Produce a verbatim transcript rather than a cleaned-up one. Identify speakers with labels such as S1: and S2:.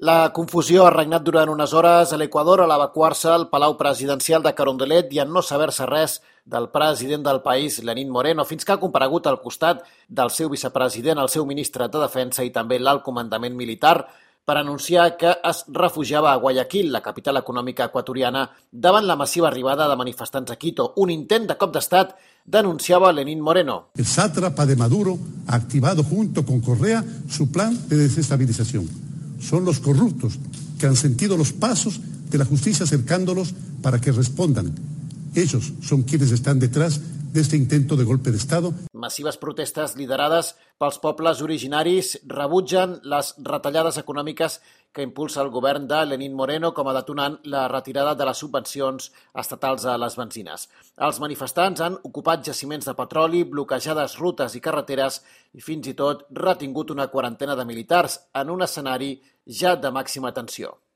S1: La confusió ha regnat durant unes hores a l'Equador a l'evacuar-se al Palau Presidencial de Carondelet i en no saber-se res del president del país, Lenín Moreno, fins que ha comparegut al costat del seu vicepresident, el seu ministre de Defensa i també l'alt comandament militar, per anunciar que es refugiava a Guayaquil, la capital econòmica equatoriana, davant la massiva arribada de manifestants a Quito. Un intent de cop d'estat, denunciava Lenín Moreno.
S2: El sátrapa de Maduro ha activado junto con Correa su plan de desestabilización. Son los corruptos que han sentido los pasos de la justicia acercándolos para que respondan. Ellos son quienes están detrás de este intento de golpe de Estado.
S1: Massives protestes liderades pels pobles originaris rebutgen les retallades econòmiques que impulsa el govern de Lenín Moreno, com a detonant la retirada de les subvencions estatals a les benzines. Els manifestants han ocupat jaciments de petroli, bloquejades rutes i carreteres i fins i tot retingut una quarantena de militars en un escenari ja de màxima tensió.